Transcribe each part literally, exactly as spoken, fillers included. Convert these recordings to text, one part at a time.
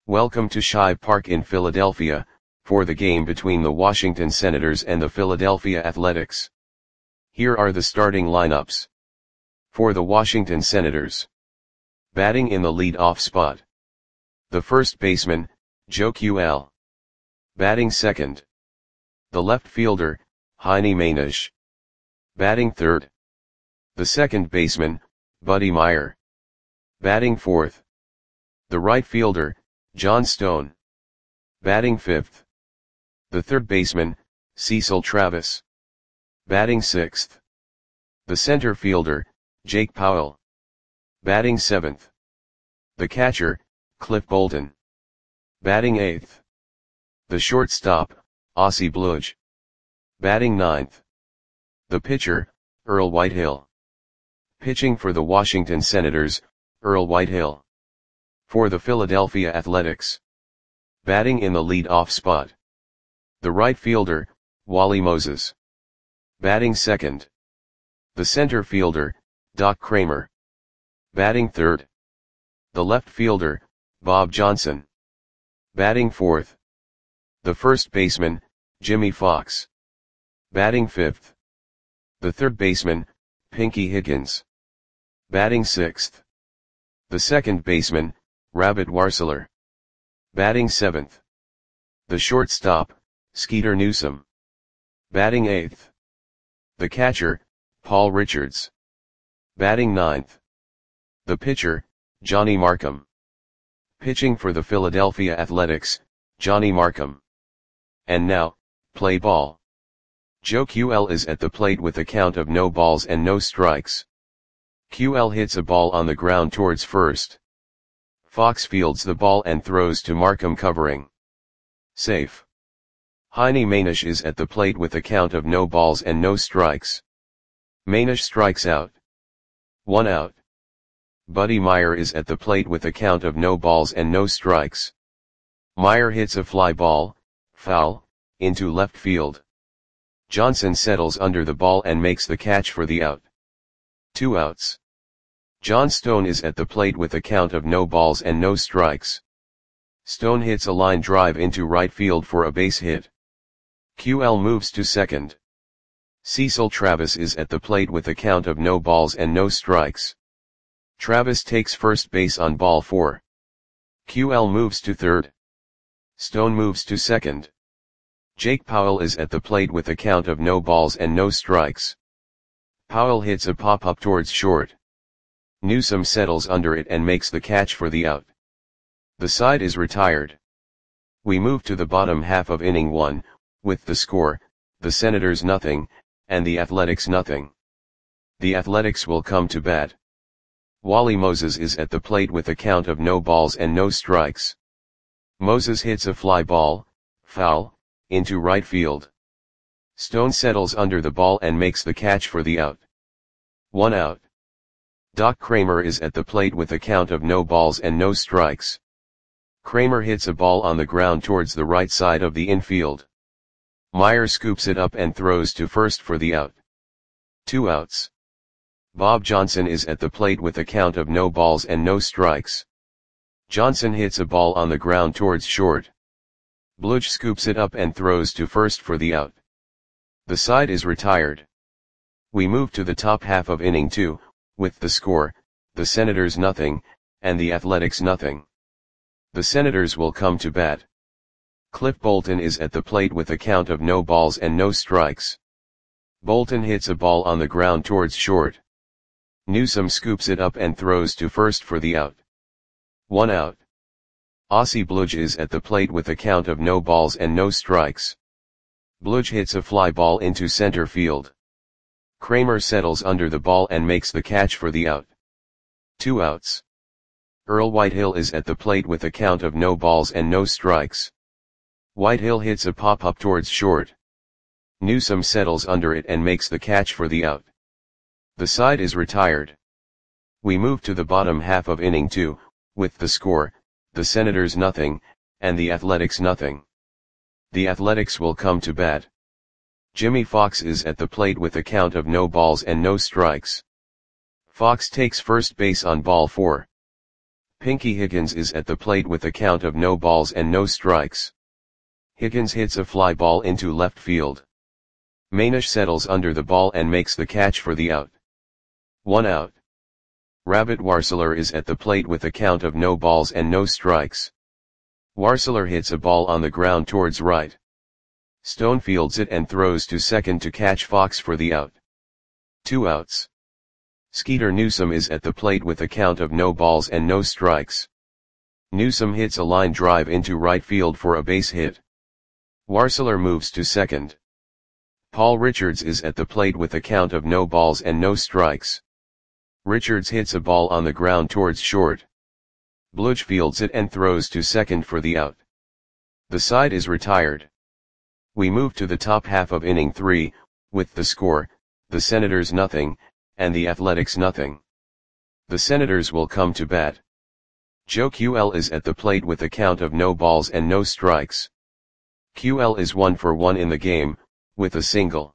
Welcome to Shibe Park in Philadelphia, for the game between the Washington Senators and the Philadelphia Athletics. Here are the starting lineups. For the Washington Senators. Batting in the lead-off spot. The first baseman, Joe Q L. Batting second. The left fielder, Heine Maenisch. Batting third. The second baseman, Buddy Myer. Batting fourth. The right fielder, John Stone. Batting fifth. The third baseman, Cecil Travis. Batting sixth. The center fielder, Jake Powell. Batting seventh. The catcher, Cliff Bolton. Batting eighth. The shortstop, Ossie Bludge. Batting ninth. The pitcher, Earl Whitehill. Pitching for the Washington Senators, Earl Whitehill. For the Philadelphia Athletics. Batting in the lead-off spot. The right fielder, Wally Moses. Batting second. The center fielder, Doc Kramer. Batting third. The left fielder, Bob Johnson. Batting fourth. The first baseman, Jimmy Fox. Batting fifth. The third baseman, Pinky Higgins. Batting sixth. The second baseman, Rabbit Warseler. Batting seventh. The shortstop, Skeeter Newsom. Batting eighth. The catcher, Paul Richards. Batting ninth. The pitcher, Johnny Markham. Pitching for the Philadelphia Athletics, Johnny Markham. And now, play ball. Joe Q L is at the plate with a count of no balls and no strikes. Q L hits a ball on the ground towards first. Fox fields the ball and throws to Markham covering. Safe. Heine Maenisch is at the plate with a count of no balls and no strikes. Maenisch strikes out. One out. Buddy Myer is at the plate with a count of no balls and no strikes. Myer hits a fly ball, foul, into left field. Johnson settles under the ball and makes the catch for the out. Two outs. John Stone is at the plate with a count of no balls and no strikes. Stone hits a line drive into right field for a base hit. Q L moves to second. Cecil Travis is at the plate with a count of no balls and no strikes. Travis takes first base on ball four. Q L moves to third. Stone moves to second. Jake Powell is at the plate with a count of no balls and no strikes. Powell hits a pop-up towards short. Newsom settles under it and makes the catch for the out. The side is retired. We move to the bottom half of inning one, with the score, the Senators nothing, and the Athletics nothing. The Athletics will come to bat. Wally Moses is at the plate with a count of no balls and no strikes. Moses hits a fly ball, foul, into right field. Stone settles under the ball and makes the catch for the out. One out. Doc Kramer is at the plate with a count of no balls and no strikes. Kramer hits a ball on the ground towards the right side of the infield. Myer scoops it up and throws to first for the out. Two outs. Bob Johnson is at the plate with a count of no balls and no strikes. Johnson hits a ball on the ground towards short. Bludge scoops it up and throws to first for the out. The side is retired. We move to the top half of inning two, with the score, the Senators nothing, and the Athletics nothing. The Senators will come to bat. Cliff Bolton is at the plate with a count of no balls and no strikes. Bolton hits a ball on the ground towards short. Newsom scoops it up and throws to first for the out. One out. Ossie Bludge is at the plate with a count of no balls and no strikes. Bludge hits a fly ball into center field. Kramer settles under the ball and makes the catch for the out. Two outs. Earl Whitehill is at the plate with a count of no balls and no strikes. Whitehill hits a pop-up towards short. Newsom settles under it and makes the catch for the out. The side is retired. We move to the bottom half of inning two, with the score, the Senators nothing, and the Athletics nothing. The Athletics will come to bat. Jimmy Fox is at the plate with a count of no balls and no strikes. Fox takes first base on ball four. Pinky Higgins is at the plate with a count of no balls and no strikes. Higgins hits a fly ball into left field. Manish settles under the ball and makes the catch for the out. One out. Rabbit Warseler is at the plate with a count of no balls and no strikes. Warseler hits a ball on the ground towards right. Stone fields it and throws to second to catch Fox for the out. Two outs. Skeeter Newsome is at the plate with a count of no balls and no strikes. Newsome hits a line drive into right field for a base hit. Warseler moves to second. Paul Richards is at the plate with a count of no balls and no strikes. Richards hits a ball on the ground towards short. Bludge fields it and throws to second for the out. The side is retired. We move to the top half of inning three, with the score, the Senators nothing, and the Athletics nothing. The Senators will come to bat. Joe Q L is at the plate with a count of no balls and no strikes. Q L is one for one in the game, with a single.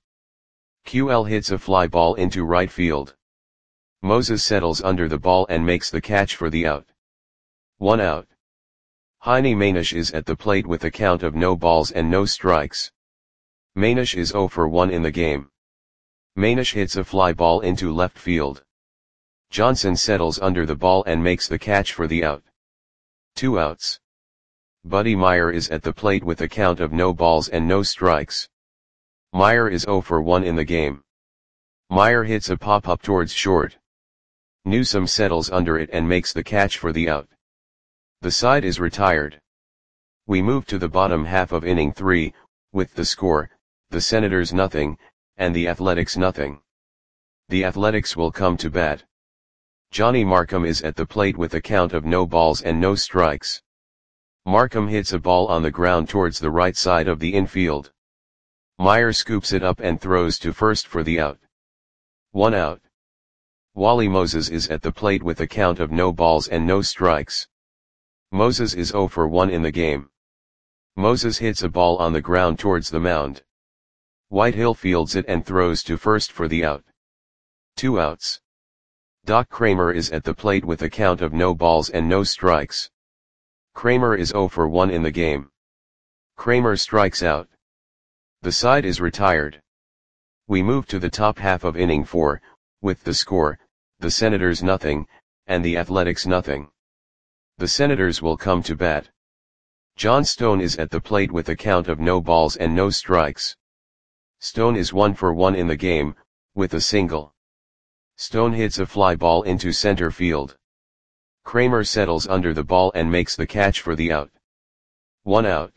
Q L hits a fly ball into right field. Moses settles under the ball and makes the catch for the out. One out. Heine Manish is at the plate with a count of no balls and no strikes. Manish is zero for one in the game. Manish hits a fly ball into left field. Johnson settles under the ball and makes the catch for the out. Two outs. Buddy Meyer is at the plate with a count of no balls and no strikes. Meyer is zero for one in the game. Meyer hits a pop-up towards short. Newsome settles under it and makes the catch for the out. The side is retired. We move to the bottom half of inning three, with the score, the Senators nothing, and the Athletics nothing. The Athletics will come to bat. Johnny Markham is at the plate with a count of no balls and no strikes. Markham hits a ball on the ground towards the right side of the infield. Meyer scoops it up and throws to first for the out. One out. Wally Moses is at the plate with a count of no balls and no strikes. Moses is zero for one in the game. Moses hits a ball on the ground towards the mound. Whitehill fields it and throws to first for the out. Two outs. Doc Kramer is at the plate with a count of no balls and no strikes. Kramer is zero for one in the game. Kramer strikes out. The side is retired. We move to the top half of inning four, with the score, the Senators nothing, and the Athletics nothing. The Senators will come to bat. John Stone is at the plate with a count of no balls and no strikes. Stone is one for one in the game, with a single. Stone hits a fly ball into center field. Kramer settles under the ball and makes the catch for the out. One out.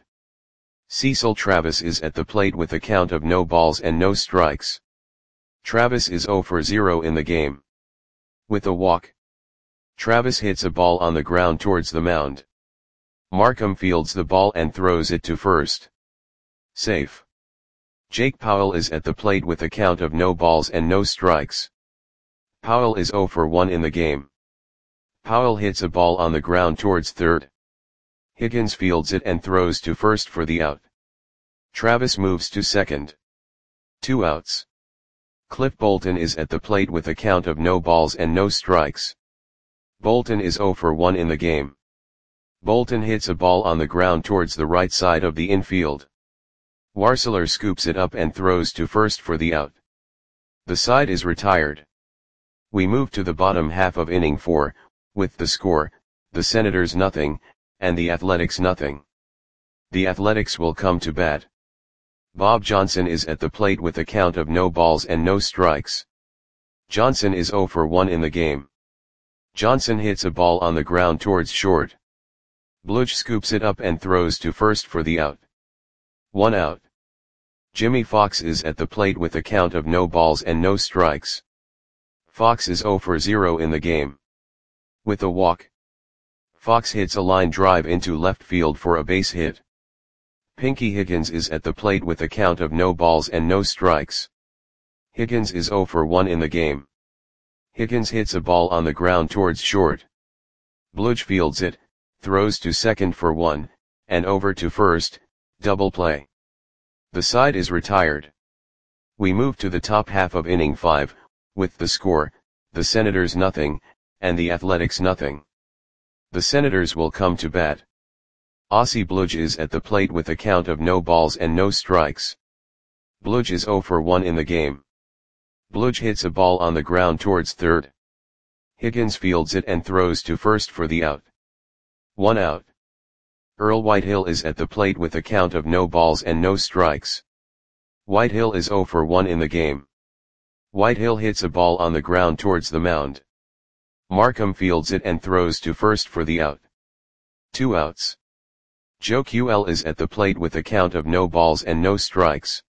Cecil Travis is at the plate with a count of no balls and no strikes. Travis is zero for zero in the game. With a walk. Travis hits a ball on the ground towards the mound. Markham fields the ball and throws it to first. Safe. Jake Powell is at the plate with a count of no balls and no strikes. Powell is zero for one in the game. Powell hits a ball on the ground towards third. Higgins fields it and throws to first for the out. Travis moves to second. Two outs. Cliff Bolton is at the plate with a count of no balls and no strikes. Bolton is zero for one in the game. Bolton hits a ball on the ground towards the right side of the infield. Warseler scoops it up and throws to first for the out. The side is retired. We move to the bottom half of inning four, with the score, the Senators nothing, and the Athletics nothing. The Athletics will come to bat. Bob Johnson is at the plate with a count of no balls and no strikes. Johnson is zero for one in the game. Johnson hits a ball on the ground towards short. Bludge scoops it up and throws to first for the out. One out. Jimmy Fox is at the plate with a count of no balls and no strikes. Fox is zero for zero in the game. With a walk. Fox hits a line drive into left field for a base hit. Pinky Higgins is at the plate with a count of no balls and no strikes. Higgins is zero for one in the game. Higgins hits a ball on the ground towards short. Bludge fields it, throws to second for one, and over to first, double play. The side is retired. We move to the top half of inning five, with the score, the Senators nothing, and the Athletics nothing. The Senators will come to bat. Aussie Bludge is at the plate with a count of no balls and no strikes. Bludge is zero for one in the game. Bludge hits a ball on the ground towards third. Higgins fields it and throws to first for the out. One out. Earl Whitehill is at the plate with a count of no balls and no strikes. Whitehill is zero for one in the game. Whitehill hits a ball on the ground towards the mound. Markham fields it and throws to first for the out. Two outs. Joe Q L is at the plate with a count of no balls and no strikes.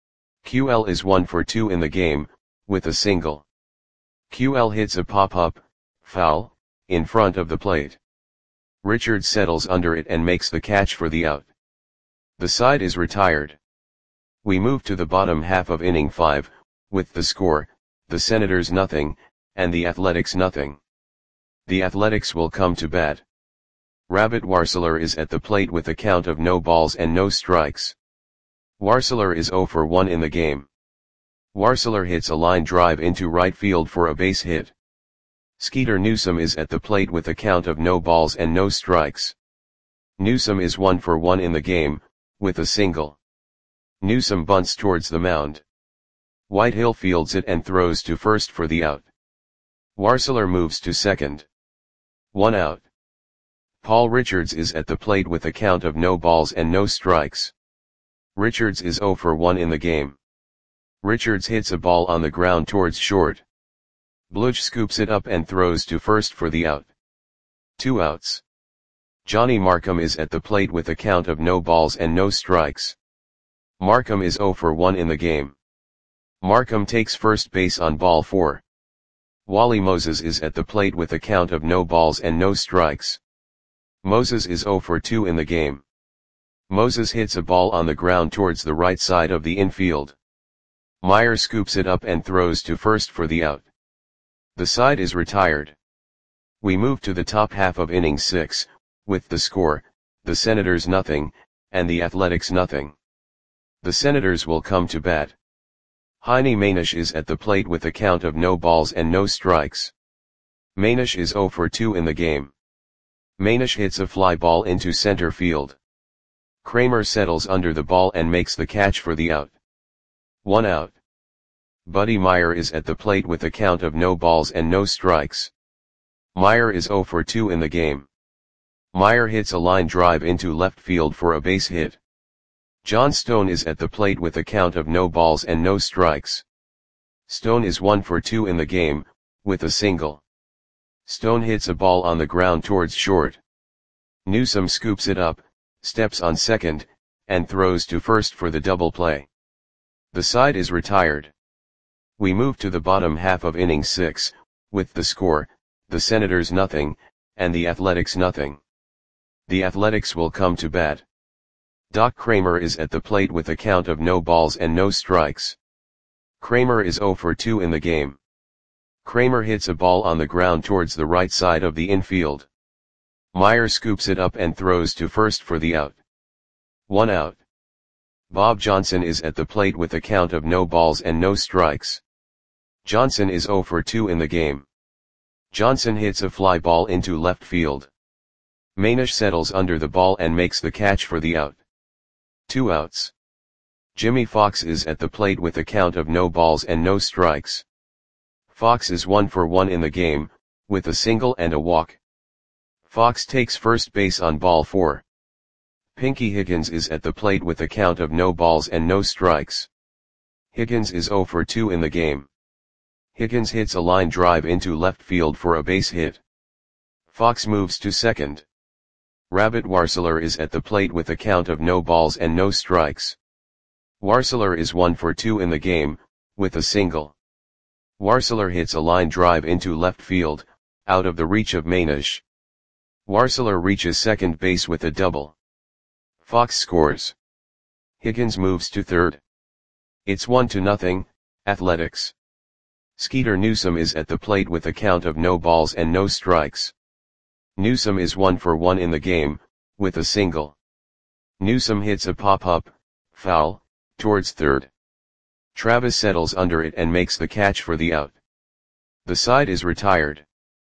Q L is one for two in the game, with a single. Q L hits a pop-up, foul, in front of the plate. Richards settles under it and makes the catch for the out. The side is retired. We move to the bottom half of inning five, with the score, the Senators nothing, and the Athletics nothing. The Athletics will come to bat. Rabbit Warseler is at the plate with a count of no balls and no strikes. Warseler is zero for one in the game. Warseler hits a line drive into right field for a base hit. Skeeter Newsome is at the plate with a count of no balls and no strikes. Newsome is one for one in the game, with a single. Newsome bunts towards the mound. Whitehill fields it and throws to first for the out. Warseler moves to second. One out. Paul Richards is at the plate with a count of no balls and no strikes. Richards is zero for one in the game. Richards hits a ball on the ground towards short. Bludge scoops it up and throws to first for the out. Two outs. Johnny Markham is at the plate with a count of no balls and no strikes. Markham is zero for one in the game. Markham takes first base on ball four. Wally Moses is at the plate with a count of no balls and no strikes. Moses is zero for two in the game. Moses hits a ball on the ground towards the right side of the infield. Meyer scoops it up and throws to first for the out. The side is retired. We move to the top half of inning six, with the score, the Senators nothing, and the Athletics nothing. The Senators will come to bat. Heine Manish is at the plate with a count of no balls and no strikes. Manish is zero for two in the game. Manish hits a fly ball into center field. Kramer settles under the ball and makes the catch for the out. One out. Buddy Meyer is at the plate with a count of no balls and no strikes. Meyer is zero for two in the game. Meyer hits a line drive into left field for a base hit. John Stone is at the plate with a count of no balls and no strikes. Stone is one for two in the game, with a single. Stone hits a ball on the ground towards short. Newsome scoops it up, steps on second, and throws to first for the double play. The side is retired. We move to the bottom half of inning six, with the score, the Senators nothing, and the Athletics nothing. The Athletics will come to bat. Doc Kramer is at the plate with a count of no balls and no strikes. Kramer is zero for two in the game. Kramer hits a ball on the ground towards the right side of the infield. Meyer scoops it up and throws to first for the out. One out. Bob Johnson is at the plate with a count of no balls and no strikes. Johnson is zero for two in the game. Johnson hits a fly ball into left field. Manish settles under the ball and makes the catch for the out. Two outs. Jimmy Fox is at the plate with a count of no balls and no strikes. Fox is one for one in the game, with a single and a walk. Fox takes first base on ball four. Pinky Higgins is at the plate with a count of no balls and no strikes. Higgins is zero for two in the game. Higgins hits a line drive into left field for a base hit. Fox moves to second. Rabbit Warseler is at the plate with a count of no balls and no strikes. Warseler is one for two in the game, with a single. Warseler hits a line drive into left field, out of the reach of Manish. Warseler reaches second base with a double. Fox scores. Higgins moves to third. It's one to nothing, Athletics. Skeeter Newsome is at the plate with a count of no balls and no strikes. Newsome is one for one in the game, with a single. Newsome hits a pop-up, foul, towards third. Travis settles under it and makes the catch for the out. The side is retired.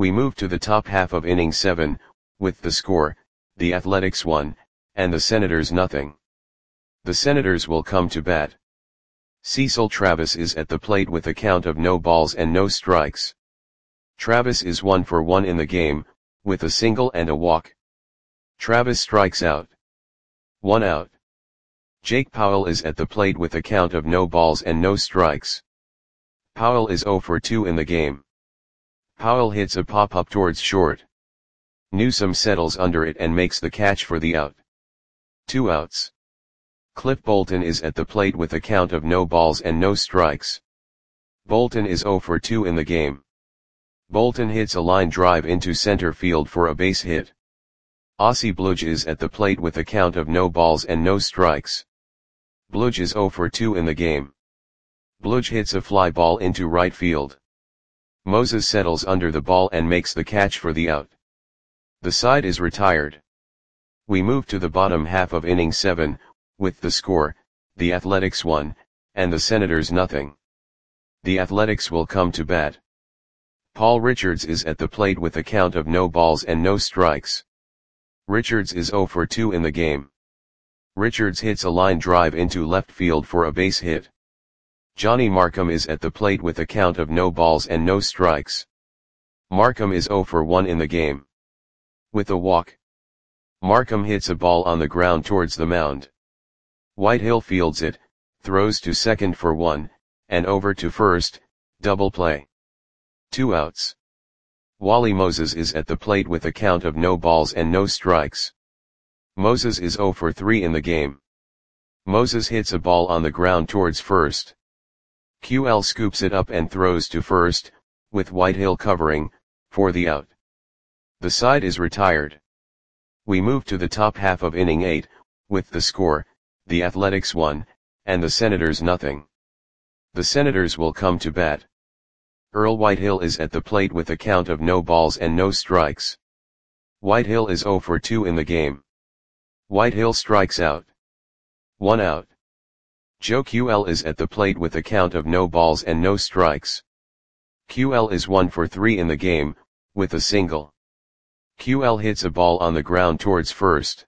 We move to the top half of inning seven, with the score, the Athletics one, and the Senators nothing. The Senators will come to bat. Cecil Travis is at the plate with a count of no balls and no strikes. Travis is one for one in the game, with a single and a walk. Travis strikes out. One out. Jake Powell is at the plate with a count of no balls and no strikes. Powell is zero for two in the game. Powell hits a pop-up towards short. Newsome settles under it and makes the catch for the out. Two outs. Cliff Bolton is at the plate with a count of no balls and no strikes. Bolton is zero for two in the game. Bolton hits a line drive into center field for a base hit. Ossie Bludge is at the plate with a count of no balls and no strikes. Bludge is zero for two in the game. Bludge hits a fly ball into right field. Moses settles under the ball and makes the catch for the out. The side is retired. We move to the bottom half of inning seven, with the score, the Athletics one, and the Senators nothing. The Athletics will come to bat. Paul Richards is at the plate with a count of no balls and no strikes. Richards is zero for two in the game. Richards hits a line drive into left field for a base hit. Johnny Markham is at the plate with a count of no balls and no strikes. Markham is zero for one in the game. With a walk. Markham hits a ball on the ground towards the mound. Whitehill fields it, throws to second for one, and over to first, double play. Two outs. Wally Moses is at the plate with a count of no balls and no strikes. Moses is zero for three in the game. Moses hits a ball on the ground towards first. Q L scoops it up and throws to first, with Whitehill covering, for the out. The side is retired. We move to the top half of inning eight, with the score, the Athletics one, and the Senators nothing. The Senators will come to bat. Earl Whitehill is at the plate with a count of no balls and no strikes. Whitehill is zero for two in the game. Whitehill strikes out. One out. Joe Q L is at the plate with a count of no balls and no strikes. Q L is one for three in the game, with a single. Q L hits a ball on the ground towards first.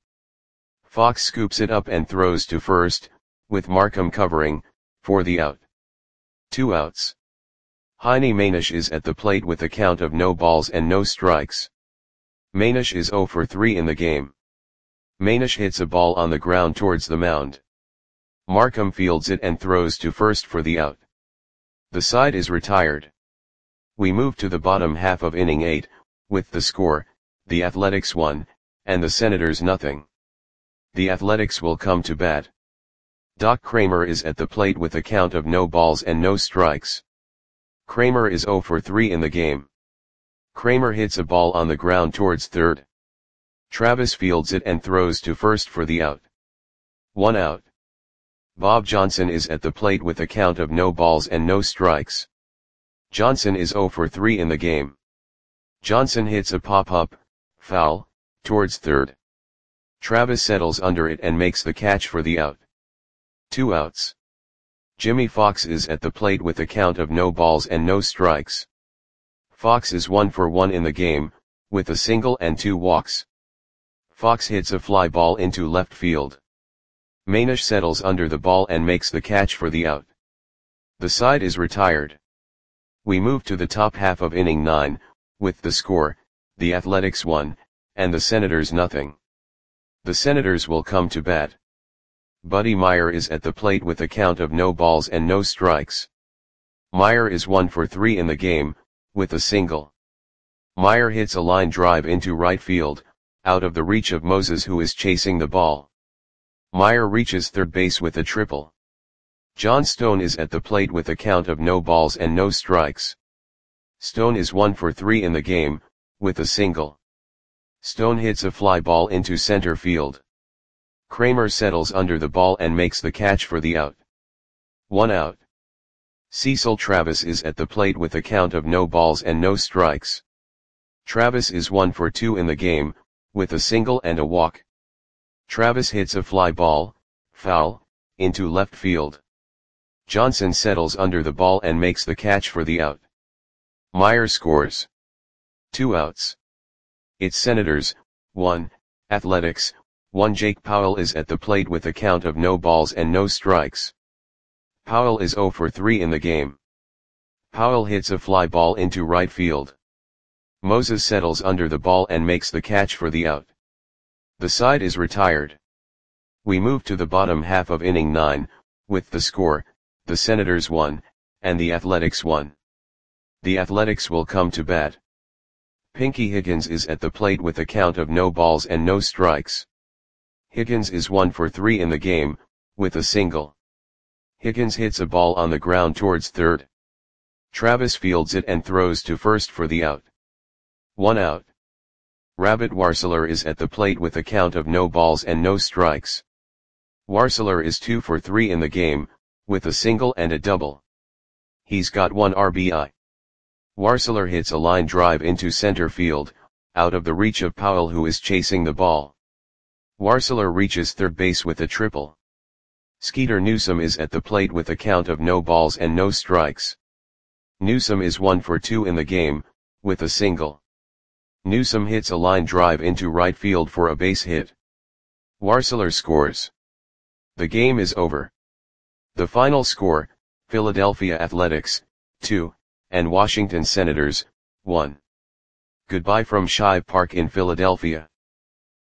Fox scoops it up and throws to first, with Markham covering, for the out. Two outs. Heine Manish is at the plate with a count of no balls and no strikes. Manish is zero for three in the game. Manish hits a ball on the ground towards the mound. Markham fields it and throws to first for the out. The side is retired. We move to the bottom half of inning eight, with the score, the Athletics one, and the Senators nothing. The Athletics will come to bat. Doc Kramer is at the plate with a count of no balls and no strikes. Kramer is zero for three in the game. Kramer hits a ball on the ground towards third. Travis fields it and throws to first for the out. One out. Bob Johnson is at the plate with a count of no balls and no strikes. Johnson is zero for three in the game. Johnson hits a pop-up, foul, towards third. Travis settles under it and makes the catch for the out. Two outs. Jimmy Fox is at the plate with a count of no balls and no strikes. Fox is one for one in the game, with a single and two walks. Fox hits a fly ball into left field. Manish settles under the ball and makes the catch for the out. The side is retired. We move to the top half of inning nine, with the score, the Athletics one, and the Senators nothing. The Senators will come to bat. Buddy Meyer is at the plate with a count of no balls and no strikes. Meyer is one for three in the game, with a single. Meyer hits a line drive into right field, out of the reach of Moses who is chasing the ball. Meyer reaches third base with a triple. John Stone is at the plate with a count of no balls and no strikes. Stone is one for three in the game, with a single. Stone hits a fly ball into center field. Kramer settles under the ball and makes the catch for the out. One out. Cecil Travis is at the plate with a count of no balls and no strikes. Travis is one for two in the game, with a single and a walk. Travis hits a fly ball, foul, into left field. Johnson settles under the ball and makes the catch for the out. Meyer scores. Two outs. It's Senators, one, Athletics, one. Jake Powell is at the plate with a count of no balls and no strikes. Powell is zero for three in the game. Powell hits a fly ball into right field. Moses settles under the ball and makes the catch for the out. The side is retired. We move to the bottom half of inning nine, with the score, the Senators one, and the Athletics one. The Athletics will come to bat. Pinky Higgins is at the plate with a count of no balls and no strikes. Higgins is one for three in the game, with a single. Higgins hits a ball on the ground towards third. Travis fields it and throws to first for the out. One out. Rabbit Warseler is at the plate with a count of no balls and no strikes. Warseler is two for three in the game, with a single and a double. He's got one R B I. Warseler hits a line drive into center field, out of the reach of Powell who is chasing the ball. Warseler reaches third base with a triple. Skeeter Newsom is at the plate with a count of no balls and no strikes. Newsom is one for two in the game, with a single. Newsom hits a line drive into right field for a base hit. Warseler scores. The game is over. The final score, Philadelphia Athletics, two, and Washington Senators, one. Goodbye from Shive Park in Philadelphia.